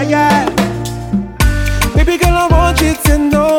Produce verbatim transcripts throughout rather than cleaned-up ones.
yeah. Baby girl, I want you to know,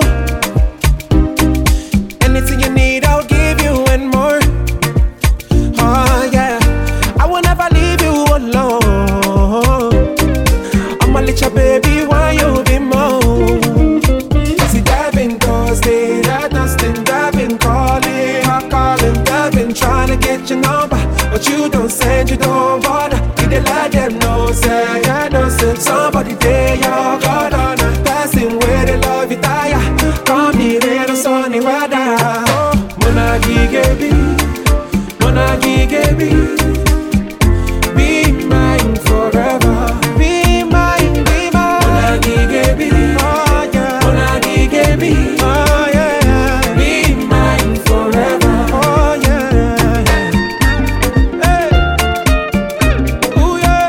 anything you need, I'll give you and more. Oh yeah, I will never leave you alone. I'ma let your baby want you be more. See, I've been ghosted, I've dusted, I've been calling, I'm calling, I've been trying to get your number, but you don't send, you don't bother. You dey let them know, say I know, say somebody there, you're God on a passing where they love you, tire. Come the rain or sunny weather. Mona Gigebi, Mona Gigebi, be mine forever. Be mine, be mine. Mona Gigebi, oh yeah. Mona Gigebi, oh yeah. Be mine forever, oh yeah. Hey, ooh yeah.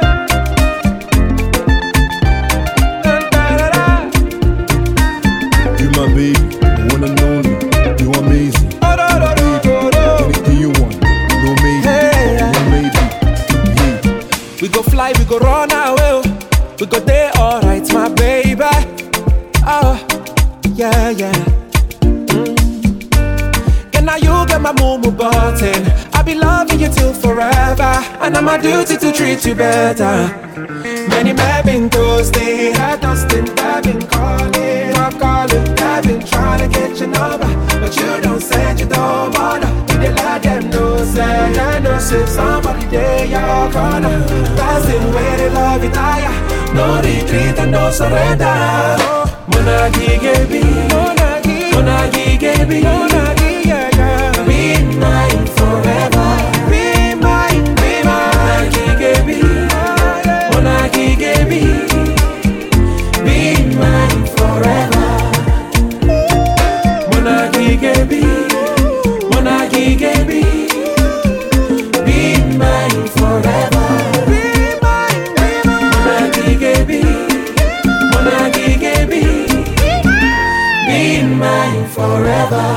You my baby, one and only, you amazing. Anything you want, no maybe, no maybe. Yeah. We go fly, we go run away, we go there alright, my baby. Oh, yeah, yeah. Mm. And now you get my mumu button. I'll be loving you till forever, and I'm my duty to treat you better. Many men been ghosted, I dusted, I've been calling, I'm calling, I've been trying to get your number, but you don't send, you don't bother. You dey let them know, say I know, say somebody there, you're gonna. That's the way they love you, tire. No retreat and no surrender. Mona Gigebi, Mona Gigebi, Mona Gigebi, yeah, yeah. Be mine forever. Be mine, be mine. Mona Gigebi, Mona Gigebi, be mine forever. Mona Gigebi, Mona Gigebi, be mine forever. Be mine, be mine. Mona Gigebi, Mona Gigebi, be mine forever.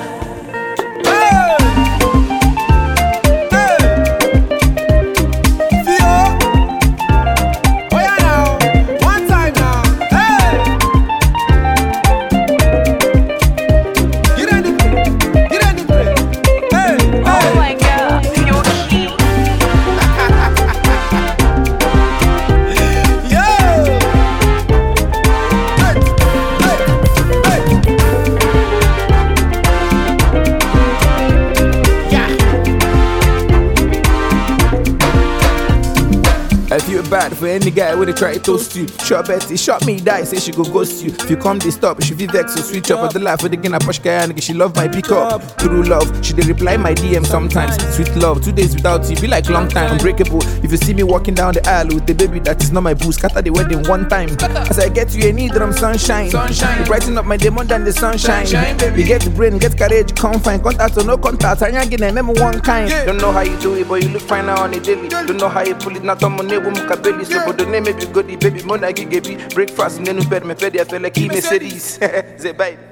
I feel bad for any guy where they try to toast you. Sure Betty, shot me, die, say she go ghost you. If you come, they stop, she feel vex, so switch up. But the life with the game, I push guy and she love my pick up. True love, she they reply my D M sometimes. Sweet love, two days without you, be like long time. Unbreakable, if you see me walking down the aisle with the baby, that is not my boo. Scatter the wedding one time. As I get you, I need them sunshine. sunshine. You brighten up my day more than the sunshine. sunshine you get the brain, get courage, confine. Contact or no contact, I ain't getting them one kind. Yeah. Don't know how you do it, but you look fine now on a daily. Don't know how you pull it, not on my name, belly. So but the name maybe go the baby Mona Gigebi. Breakfast in the new bed, me fed I feel like he Mercedes. Say bye.